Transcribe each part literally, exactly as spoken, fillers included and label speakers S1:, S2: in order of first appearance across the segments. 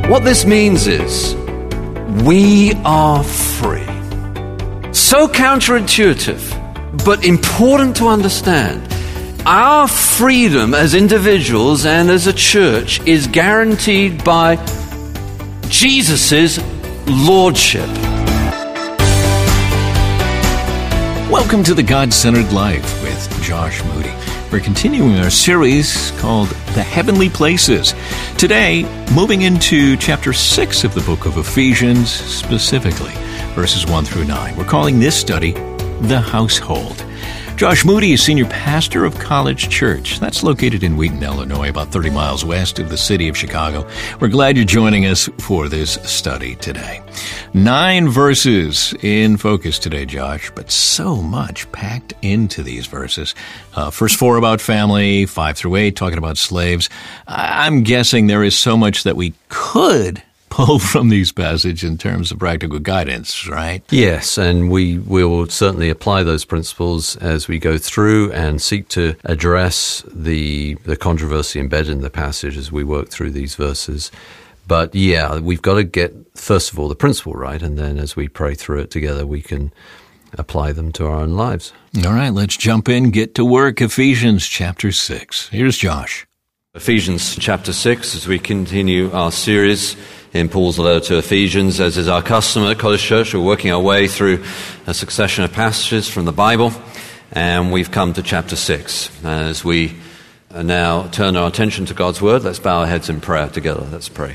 S1: What this means is we are free. So counterintuitive, but important to understand. Our freedom as individuals and as a church is guaranteed by Jesus' lordship.
S2: Welcome to the God-Centered Life with Josh Moody. We're continuing our series called The Heavenly Places. Today, moving into chapter six of the book of Ephesians, specifically verses one through nine. We're calling this study The Household. Josh Moody is senior pastor of College Church. That's located in Wheaton, Illinois, about thirty miles west of the city of Chicago. We're glad you're joining us for this study today. Nine verses in focus today, Josh, but so much packed into these verses. Uh, first four about family, five through eight talking about slaves. I'm guessing there is so much that we could pull from these passages in terms of practical guidance, right?
S1: Yes, and we will certainly apply those principles as we go through and seek to address the the controversy embedded in the passage as we work through these verses. But yeah, we've got to get, first of all, the principle right, and then as we pray through it together, we can apply them to our own lives.
S2: All right, let's jump in, get to work. Ephesians chapter six. Here's Josh.
S1: Ephesians chapter six, as we continue our series in Paul's letter to Ephesians. As is our custom at College Church, we're working our way through a succession of passages from the Bible, and we've come to chapter six. As we now turn our attention to God's Word, let's bow our heads in prayer together. Let's pray.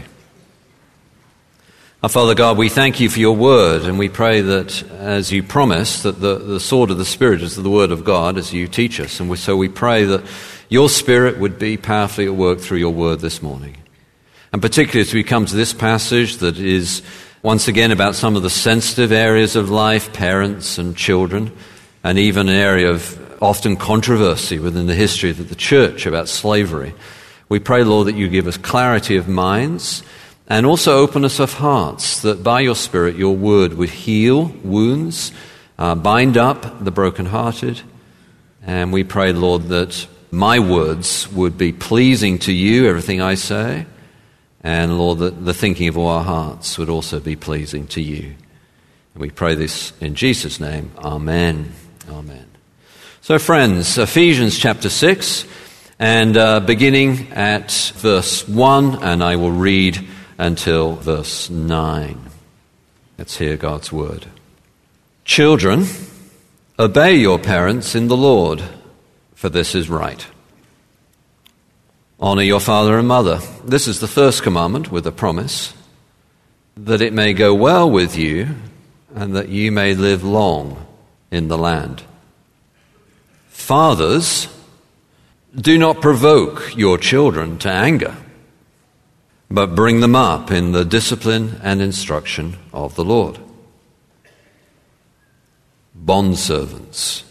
S1: Our Father God, we thank you for your Word, and we pray that as you promised, that the, the sword of the Spirit is the Word of God as you teach us. And we, so we pray that your Spirit would be powerfully at work through your Word this morning. And particularly as we come to this passage that is once again about some of the sensitive areas of life, parents and children, and even an area of often controversy within the history of the church about slavery. We pray, Lord, that you give us clarity of minds and also openness of hearts, that by your Spirit your word would heal wounds, uh, bind up the brokenhearted. And we pray, Lord, that my words would be pleasing to you, everything I say. And Lord, that the thinking of all our hearts would also be pleasing to you. And we pray this in Jesus' name. Amen. Amen. So friends, Ephesians chapter six, and uh, beginning at verse one, and I will read until verse nine. Let's hear God's word. Children, obey your parents in the Lord, for this is right. Honor your father and mother. This is the first commandment with a promise, that it may go well with you and that you may live long in the land. Fathers, do not provoke your children to anger, but bring them up in the discipline and instruction of the Lord. Bondservants,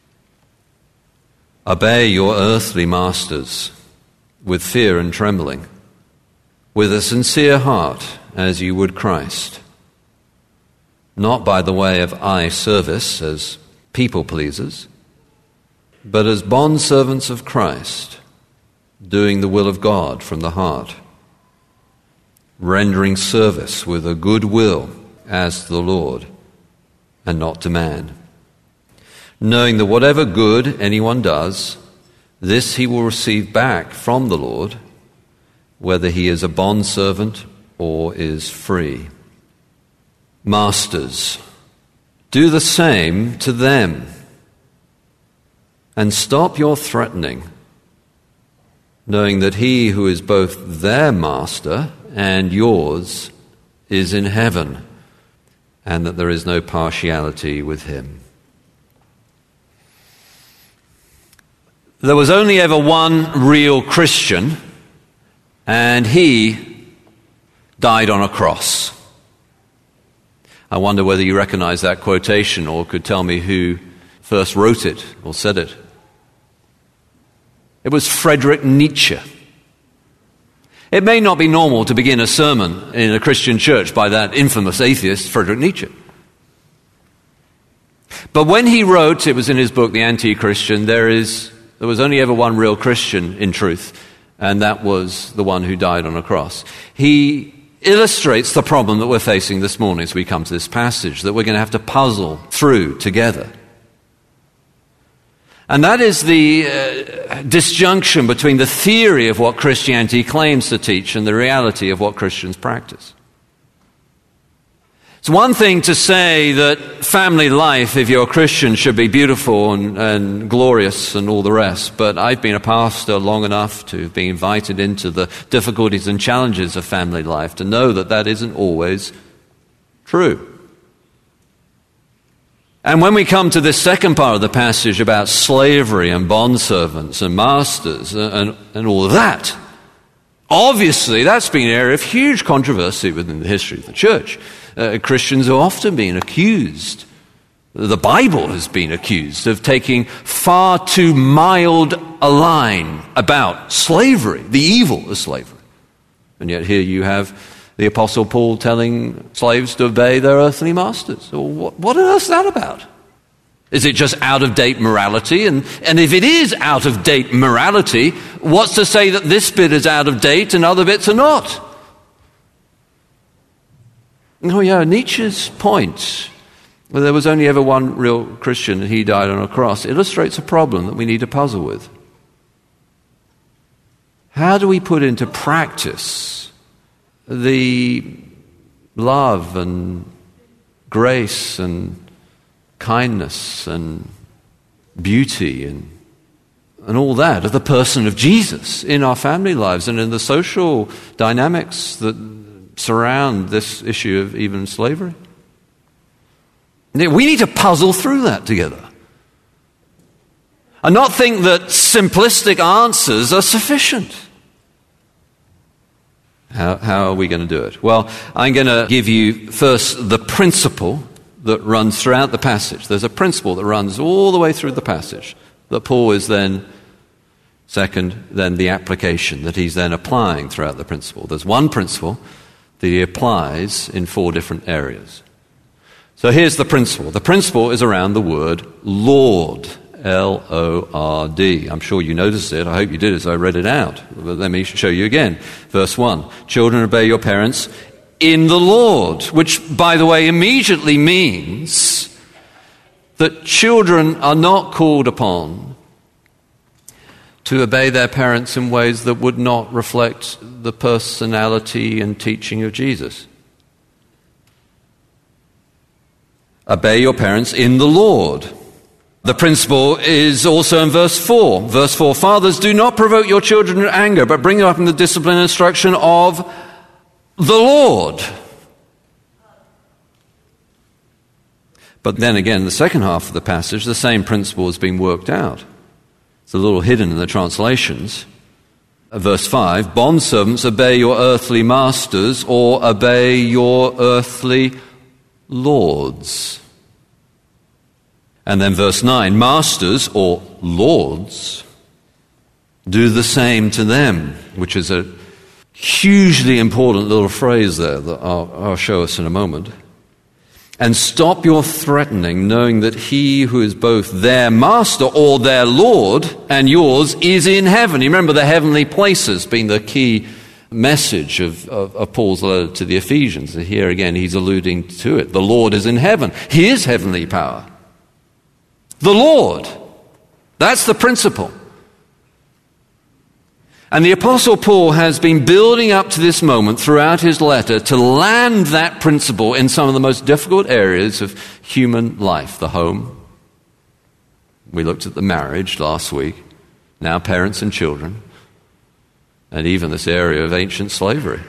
S1: obey your earthly masters with fear and trembling, with a sincere heart as you would Christ, not by the way of eye service as people pleasers, but as bondservants of Christ, doing the will of God from the heart, rendering service with a good will as to the Lord and not to man, knowing that whatever good anyone does, this he will receive back from the Lord, whether he is a bondservant or is free. Masters, do the same to them, and stop your threatening, knowing that he who is both their master and yours is in heaven, and that there is no partiality with him. There was only ever one real Christian, and he died on a cross. I wonder whether you recognize that quotation or could tell me who first wrote it or said it. It was Friedrich Nietzsche. It may not be normal to begin a sermon in a Christian church by that infamous atheist, Friedrich Nietzsche. But when he wrote, it was in his book, The Anti-Christian, there is There was only ever one real Christian in truth, and that was the one who died on a cross. He illustrates the problem that we're facing this morning as we come to this passage, that we're going to have to puzzle through together. And that is the uh, disjunction between the theory of what Christianity claims to teach and the reality of what Christians practice. It's one thing to say that family life, if you're a Christian, should be beautiful and, and glorious and all the rest, but I've been a pastor long enough to be invited into the difficulties and challenges of family life to know that that isn't always true. And when we come to this second part of the passage about slavery and bondservants and masters and, and, and all of that, obviously that's been an area of huge controversy within the history of the church. Uh, Christians have often been accused, the Bible has been accused, of taking far too mild a line about slavery, the evil of slavery. And yet here you have the Apostle Paul telling slaves to obey their earthly masters. Well, what, what on earth is that about? Is it just out-of-date morality? And, and if it is out-of-date morality, what's to say that this bit is out of date and other bits are not? Oh yeah, Nietzsche's point, well, there was only ever one real Christian and he died on a cross, illustrates a problem that we need to puzzle with. How do we put into practice the love and grace and kindness and beauty and and all that of the person of Jesus in our family lives and in the social dynamics that surround this issue of even slavery? We need to puzzle through that together and not think that simplistic answers are sufficient. How, how are we going to do it? Well, I'm going to give you first the principle that runs throughout the passage. There's a principle that runs all the way through the passage that Paul is then, second, then the application that he's then applying throughout the principle. There's one principle that he applies in four different areas. So here's the principle. The principle is around the word Lord. L O R D. I'm sure you noticed it. I hope you did as I read it out. But let me show you again. Verse one. Children, obey your parents in the Lord, which, by the way, immediately means that children are not called upon to obey their parents in ways that would not reflect the personality and teaching of Jesus. Obey your parents in the Lord. The principle is also in verse four. Verse four, fathers, do not provoke your children to anger, but bring them up in the discipline and instruction of the Lord. But then again, the second half of the passage, the same principle is being worked out. It's a little hidden in the translations. Verse five, bondservants, obey your earthly masters or obey your earthly lords. And then verse nine, masters or lords, do the same to them, which is a hugely important little phrase there that I'll, I'll show us in a moment. And stop your threatening, knowing that he who is both their master or their Lord and yours is in heaven. You remember the heavenly places being the key message of, of, of Paul's letter to the Ephesians. And here again he's alluding to it. The Lord is in heaven. He is heavenly power. The Lord. That's the principle. And the Apostle Paul has been building up to this moment throughout his letter to land that principle in some of the most difficult areas of human life. The home. We looked at the marriage last week. Now parents and children. And even this area of ancient slavery.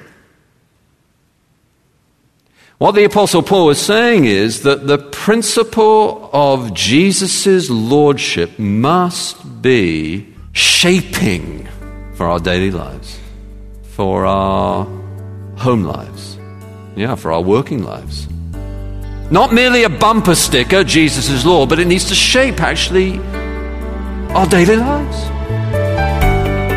S1: What the Apostle Paul is saying is that the principle of Jesus' lordship must be shaping for our daily lives, for our home lives, yeah, for our working lives. Not merely a bumper sticker, Jesus is Lord, but it needs to shape actually our daily lives.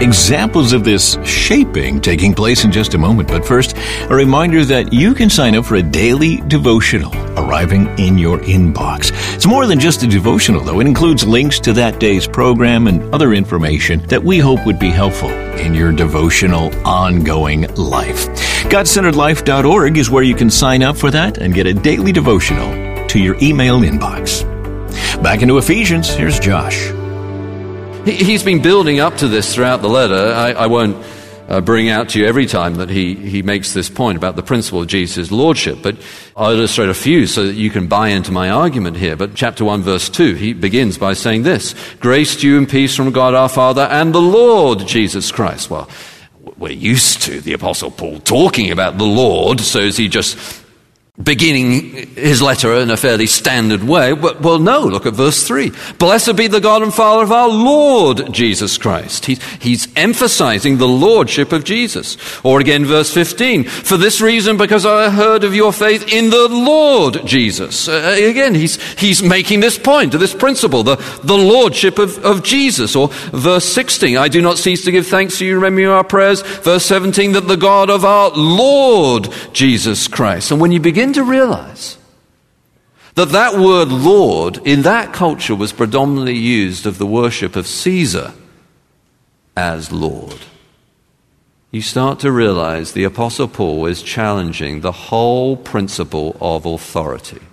S2: examples of this shaping taking place in just a moment. But first, a reminder that you can sign up for a daily devotional arriving in your inbox. It's more than just a devotional, though. It includes links to that day's program and other information that we hope would be helpful in your devotional ongoing life. God Centered Life dot org is where you can sign up for that and get a daily devotional to your email inbox. Back into Ephesians, here's Josh.
S1: He's been building up to this throughout the letter. I, I won't uh, bring out to you every time that he, he makes this point about the principle of Jesus' lordship, but I'll illustrate a few so that you can buy into my argument here. But chapter one, verse two, he begins by saying this: grace to you and peace from God our Father and the Lord Jesus Christ. Well, we're used to the Apostle Paul talking about the Lord, so is he just beginning his letter in a fairly standard way? Well, no, look at verse three. Blessed be the God and Father of our Lord Jesus Christ. He, he's emphasizing the lordship of Jesus. Or again, verse fifteen. For this reason, because I heard of your faith in the Lord Jesus. Uh, again, he's he's making this point, this principle, the, the lordship of, of Jesus. Or verse sixteen. I do not cease to give thanks to you, remember our prayers. Verse seventeen, that the God of our Lord Jesus Christ. And when you begin to realize that that word Lord in that culture was predominantly used of the worship of Caesar as Lord, you start to realize the Apostle Paul is challenging the whole principle of authority.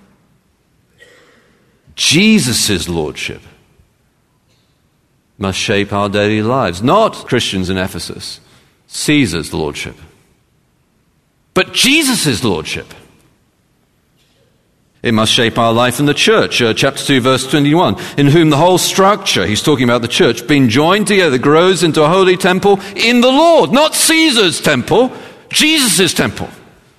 S1: Jesus' lordship must shape our daily lives, not Christians in Ephesus, Caesar's lordship, but Jesus' lordship. It must shape our life in the church. Uh, chapter two, verse twenty-one, in whom the whole structure, he's talking about the church, being joined together, grows into a holy temple in the Lord. Not Caesar's temple, Jesus' temple.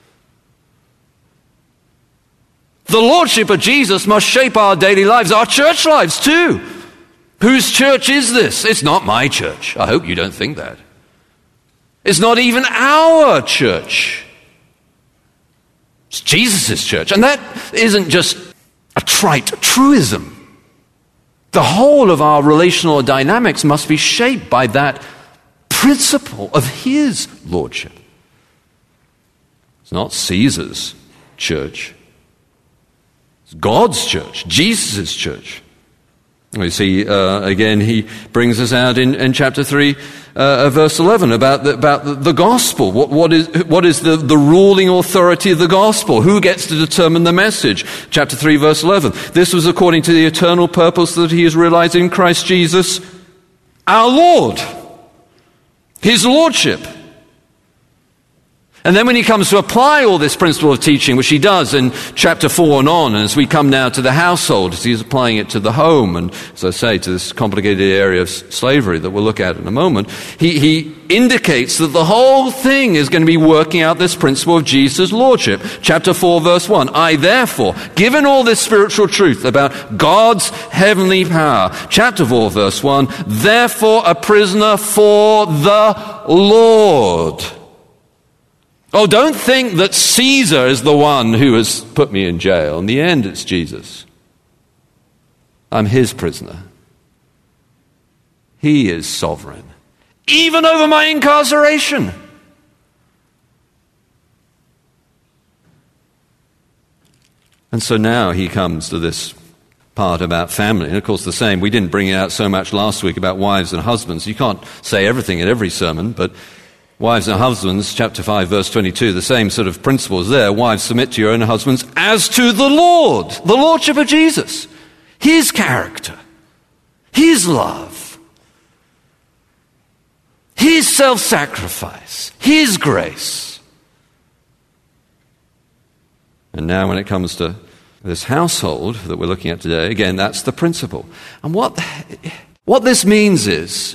S1: The lordship of Jesus must shape our daily lives, our church lives too. Whose church is this? It's not my church. I hope you don't think that. It's not even our church. It's Jesus' church. And that isn't just a trite truism. The whole of our relational dynamics must be shaped by that principle of his lordship. It's not Caesar's church. It's God's church, Jesus' church. We see, uh, again, he brings us out in, in chapter three, uh, verse eleven, about the, about the, the gospel. What, what is, what is the, the ruling authority of the gospel? Who gets to determine the message? Chapter three, verse eleven. This was according to the eternal purpose that he is realized in Christ Jesus, our Lord. His lordship. And then when he comes to apply all this principle of teaching, which he does in chapter four and on, and as we come now to the household, as he's applying it to the home, and as I say, to this complicated area of slavery that we'll look at in a moment, he, he indicates that the whole thing is going to be working out this principle of Jesus' lordship. Chapter four, verse one, I therefore, given all this spiritual truth about God's heavenly power, chapter four, verse one, therefore a prisoner for the Lord. Oh, don't think that Caesar is the one who has put me in jail. In the end, it's Jesus. I'm his prisoner. He is sovereign, even over my incarceration. And so now he comes to this part about family. And of course the same, we didn't bring it out so much last week about wives and husbands. You can't say everything in every sermon, but wives and husbands, chapter five, verse twenty-two, the same sort of principles there. Wives, submit to your own husbands as to the Lord, the lordship of Jesus, his character, his love, his self-sacrifice, his grace. And now when it comes to this household that we're looking at today, again, that's the principle. And what, what this means is,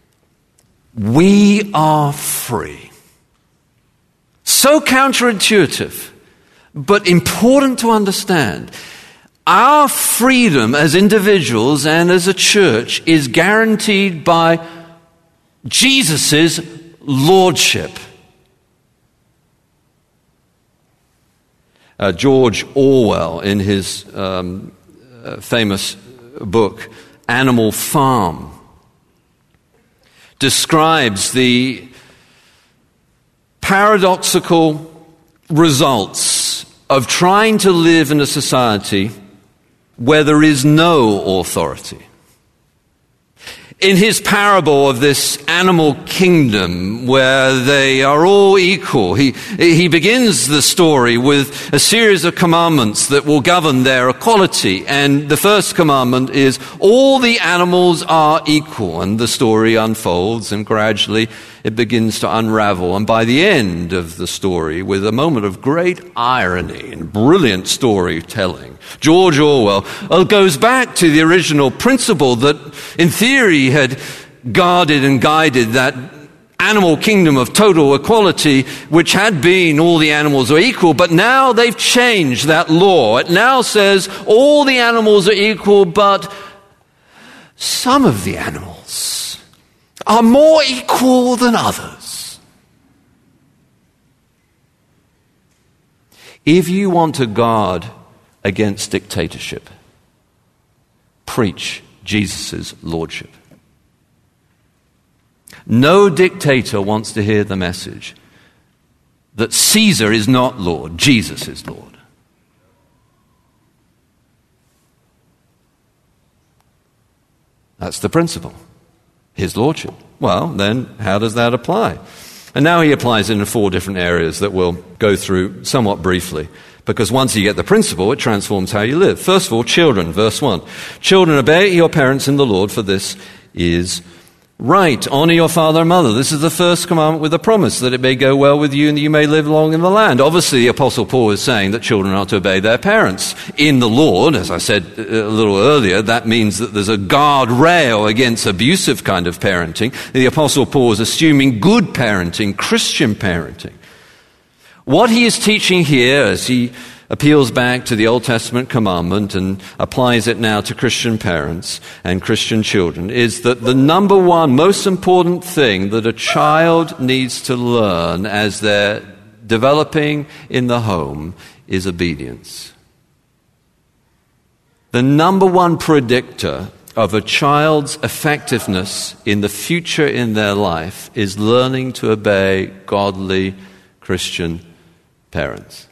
S1: we are free. So counterintuitive, but important to understand. Our freedom as individuals and as a church is guaranteed by Jesus' lordship. Uh, George Orwell, in his um, uh, famous book, Animal Farm, describes the paradoxical results of trying to live in a society where there is no authority. In his parable of this animal kingdom where they are all equal, he, he begins the story with a series of commandments that will govern their equality. And the first commandment is, all the animals are equal. And the story unfolds and gradually it begins to unravel. And by the end of the story, with a moment of great irony and brilliant storytelling, George Orwell goes back to the original principle that, in theory, had guarded and guided that animal kingdom of total equality, which had been all the animals are equal, but now they've changed that law. It now says all the animals are equal, but some of the animals are more equal than others. If you want to guard against dictatorship, preach Jesus' lordship. No dictator wants to hear the message that Caesar is not Lord, Jesus is Lord. That's the principle. His lordship. Well, then how does that apply? And now he applies it in four different areas that we'll go through somewhat briefly. Because once you get the principle, it transforms how you live. First of all, children, verse one. Children, obey your parents in the Lord, for this is right. Honor your father and mother. This is the first commandment with a promise, that it may go well with you and that you may live long in the land. Obviously, the Apostle Paul is saying that children are to obey their parents. In the Lord, as I said a little earlier, that means that there's a guardrail against abusive kind of parenting. The Apostle Paul is assuming good parenting, Christian parenting. What he is teaching here, as he appeals back to the Old Testament commandment and applies it now to Christian parents and Christian children, is that the number one most important thing that a child needs to learn as they're developing in the home is obedience. The number one predictor of a child's effectiveness in the future in their life is learning to obey godly Christian parents.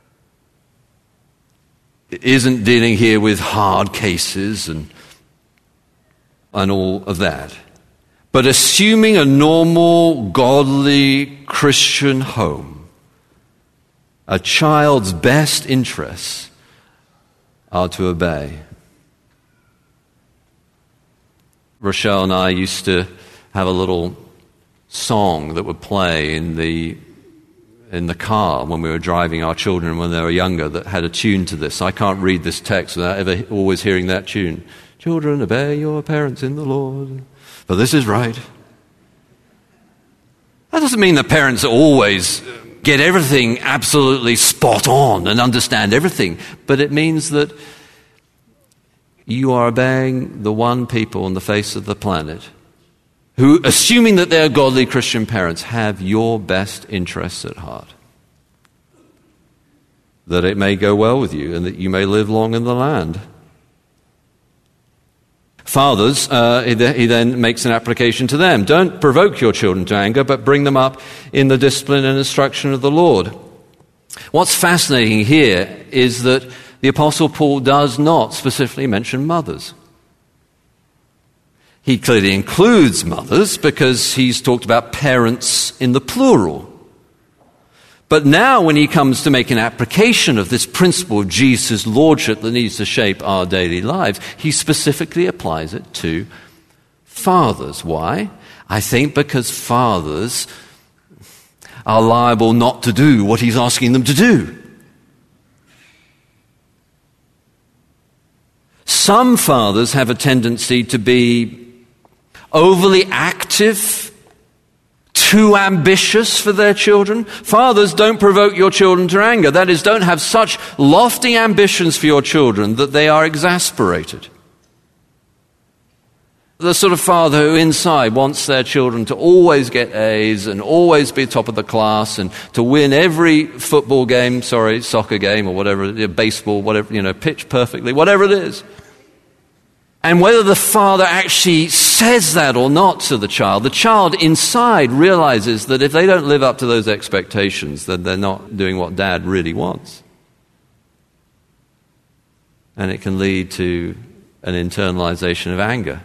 S1: It isn't dealing here with hard cases and, and all of that, but assuming a normal, godly Christian home, a child's best interests are to obey. Rochelle and I used to have a little song that would play in the in the car when we were driving our children when they were younger that had a tune to this. I can't read this text without ever always hearing that tune. Children, obey your parents in the Lord, for this is right. That doesn't mean the parents always get everything absolutely spot on and understand everything, but it means that you are obeying the one people on the face of the planet who, assuming that they're godly Christian parents, have your best interests at heart. That it may go well with you and that you may live long in the land. Fathers, uh, he then makes an application to them. Don't provoke your children to anger, but bring them up in the discipline and instruction of the Lord. What's fascinating here is that the Apostle Paul does not specifically mention mothers. He clearly includes mothers because he's talked about parents in the plural. But now when he comes to make an application of this principle of Jesus' lordship that needs to shape our daily lives, he specifically applies it to fathers. Why? I think because fathers are liable not to do what he's asking them to do. Some fathers have a tendency to be overly active, too ambitious for their children. Fathers, don't provoke your children to anger. That is, don't have such lofty ambitions for your children that they are exasperated. The sort of father who inside wants their children to always get A's and always be top of the class and to win every football game, sorry, soccer game or whatever, baseball, whatever, you know, pitch perfectly, whatever it is. And whether the father actually says that or not to the child, the child inside realizes that if they don't live up to those expectations, then they're not doing what dad really wants. And it can lead to an internalization of anger.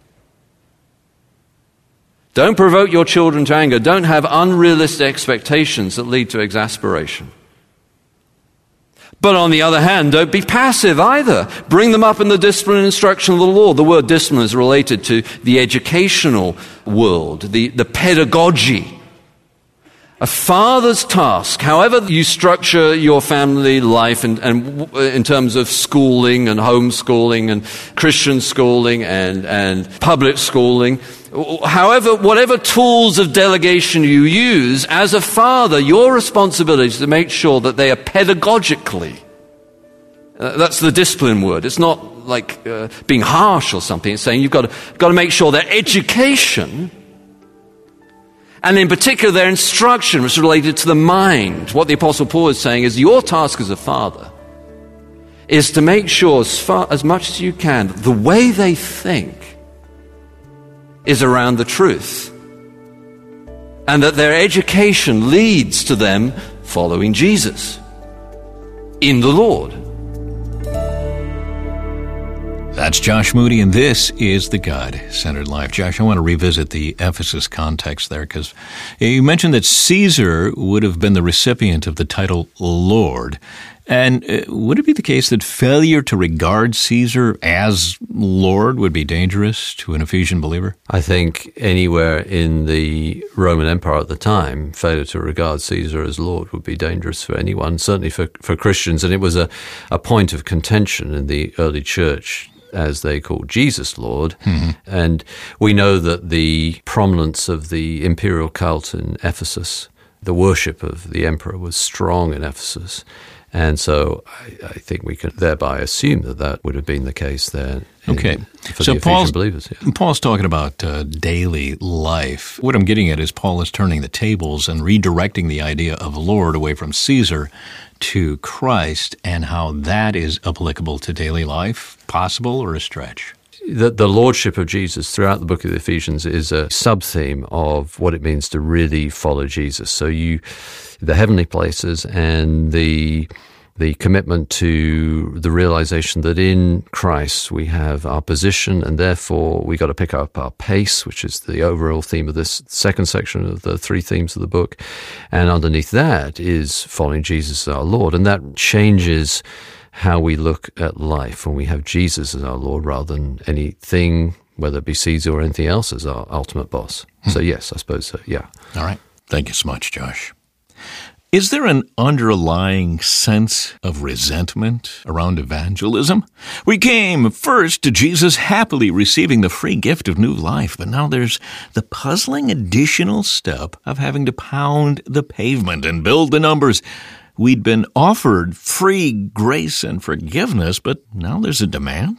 S1: Don't provoke your children to anger. Don't have unrealistic expectations that lead to exasperation. But on the other hand, don't be passive either. Bring them up in the discipline and instruction of the Lord. The word discipline is related to the educational world, the, the pedagogy. A father's task, however you structure your family life and, and in terms of schooling and homeschooling and Christian schooling and, and public schooling, however, whatever tools of delegation you use, as a father, your responsibility is to make sure that they are pedagogically. Uh, that's the discipline word. It's not like uh, being harsh or something. It's saying you've got to, got to make sure their education, and in particular their instruction, is related to the mind. What the Apostle Paul is saying is your task as a father is to make sure as far as much as you can the way they think is around the truth, and that their education leads to them following Jesus in the Lord.
S2: That's Josh Moody, and this is The God-Centered Life. Josh, I want to revisit the Ephesus context there, because you mentioned that Caesar would have been the recipient of the title Lord. And would it be the case that failure to regard Caesar as Lord would be dangerous to an Ephesian believer?
S1: I think anywhere in the Roman Empire at the time, failure to regard Caesar as Lord would be dangerous for anyone, certainly for, for Christians. And it was a, a point of contention in the early church, as they called Jesus Lord. Mm-hmm. And we know that the prominence of the imperial cult in Ephesus, the worship of the emperor, was strong in Ephesus. And so I, I think we can thereby assume that that would have been the case there. In,
S2: okay.
S1: For
S2: so
S1: the
S2: Paul's,
S1: believers, yeah.
S2: Paul's talking about uh, daily life. What I'm getting at is Paul is turning the tables and redirecting the idea of Lord away from Caesar to Christ, and how that is applicable to daily life. Possible or a stretch?
S1: The, the lordship of Jesus throughout the book of the Ephesians is a sub-theme of what it means to really follow Jesus. So you, the heavenly places and the the commitment to the realization that in Christ we have our position, and therefore we got to pick up our pace, which is the overall theme of this second section of the three themes of the book. And underneath that is following Jesus as our Lord, and that changes how we look at life when we have Jesus as our Lord rather than anything, whether it be Caesar or anything else, as our ultimate boss. Hmm. So yes, I suppose so, yeah.
S2: All right. Thank you so much, Josh. Is there an underlying sense of resentment around evangelism? We came first to Jesus happily receiving the free gift of new life, but now there's the puzzling additional step of having to pound the pavement and build the numbers. We'd been offered free grace and forgiveness, but now there's a demand?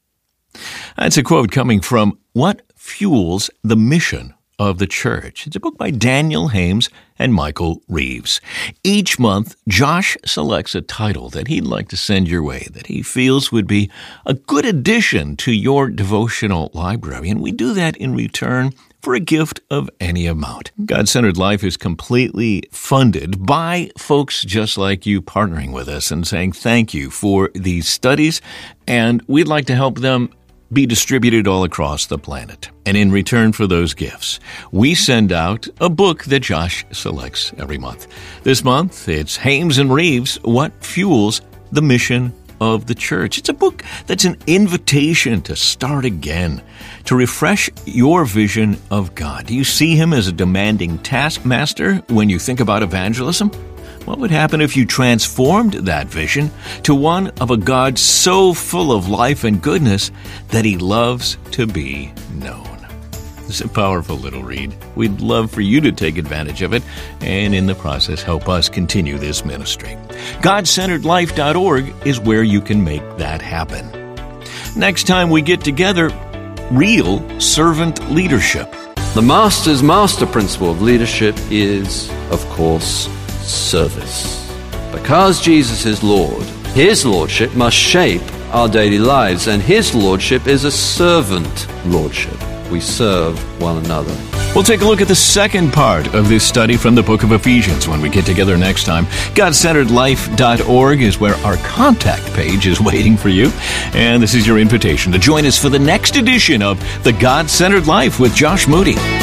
S2: That's a quote coming from What Fuels the Mission of the Church. It's a book by Daniel Hames and Michael Reeves. Each month, Josh selects a title that he'd like to send your way, that he feels would be a good addition to your devotional library, and we do that in return for a gift of any amount. God-Centered Life is completely funded by folks just like you partnering with us and saying thank you for these studies, and we'd like to help them be distributed all across the planet. And in return for those gifts, we send out a book that Josh selects every month. This month, it's Hames and Reeves, What Fuels the Mission of the Church. It's a book that's an invitation to start again, to refresh your vision of God. Do you see Him as a demanding taskmaster when you think about evangelism? What would happen if you transformed that vision to one of a God so full of life and goodness that He loves to be known? It's a powerful little read. We'd love for you to take advantage of it and in the process help us continue this ministry. God Centered Life dot org is where you can make that happen. Next time we get together, real servant leadership.
S1: The Master's master principle of leadership is, of course, service. Because Jesus is Lord, His Lordship must shape our daily lives. And his lordship is a servant lordship. We serve one another.
S2: We'll take a look at the second part of this study from the book of Ephesians when we get together next time. God Centered Life dot org is where our contact page is waiting for you. And this is your invitation to join us for the next edition of The God-Centered Life with Josh Moody.